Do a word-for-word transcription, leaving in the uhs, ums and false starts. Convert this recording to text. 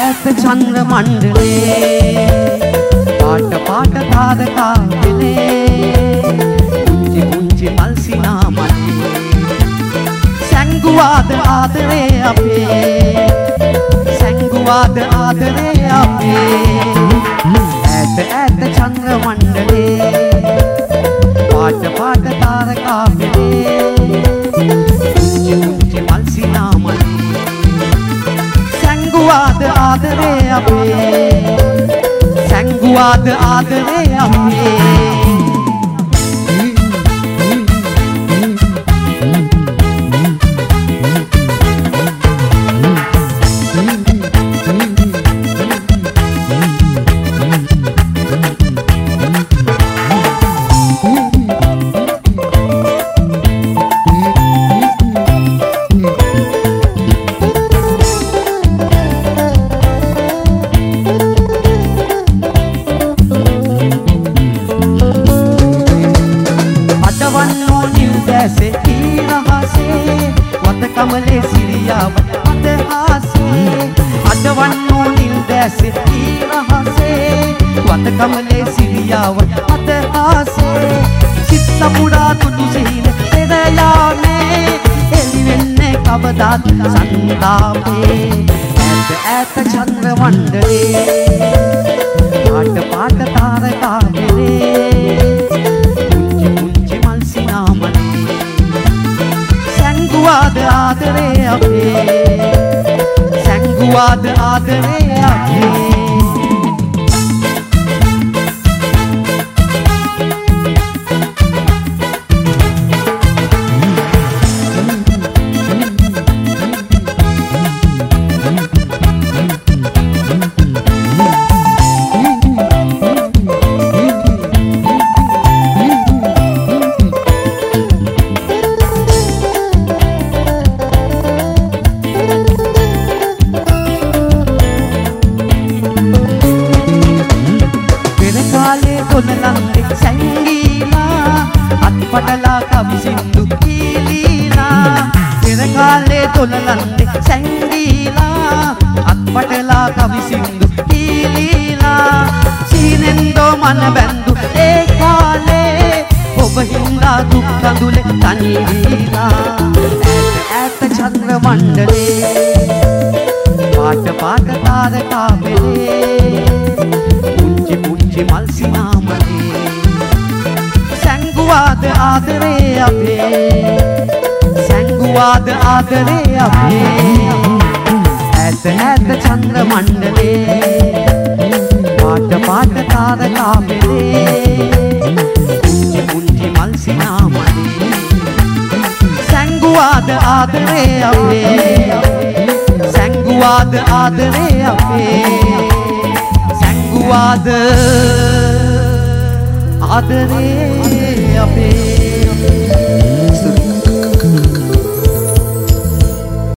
ඈත චන්ද්‍ර මණ්ඩලේ පාට පාට තාරකා වෙලේ පුංචි පුංචි මල් සිනාමණි සැංගුවාද ආදරේ අපේ සැංගුවාද ආදරේ අපේ ඈත ඈත චන්ද්‍ර මණ්ඩලේ පාට පාට තාරකා වෙලේ පුංචි පුංචි මල් සිනාමණි සැංගුවාද ආදරේ අපේ සැංගුවාද ආදරේ අපේ कमले सिरियावत अतहासे अडवन्नो निल्दैसे ईरहसे वत कमले सिरियावत अतहासे चित्तपुड़ा तुझीन तेरे यामे एलिवेन्ने कवदात संतापे ऐत ऐत चंद्र मंडले पाट पाट तारका मेरे पुंजी पुंजी मलसिनामणि सැංගුවාද ආදරේ අපේ සැංගුවාද ආදරේ අපේ කොළලන්දේ සැංගීලා අත්පටලා කවිසින්දු කීලීලා පෙර කාලේ කොළලන්දේ සැංගීලා අත්පටලා කවිසින්දු කීලීලා සීනෙන්දෝ මන බැඳු ඒ කාලේ ඔබ හින්දා දුක් කඳුලේ තනි වීලා ඈත ඈත චන්ද්‍ර මණ්ඩලේ පාට පාට තාරකා වෙලේ පුංචි පුංචි මල් සිනාමණි සැංගුවාද ආදරේ අපේ සැංගුවාද ආදරේ අපේ ඈත ඈත චන්ද්‍ර මණ්ඩලේ පාට පාට තාරකා වෙලේ පුංචි පුංචි මල් සිනාමණි සැංගුවාද ආදරේ අපේ සැංගුවාද ආදරේ අපේ සැංගුවාද ආදරේ අපේ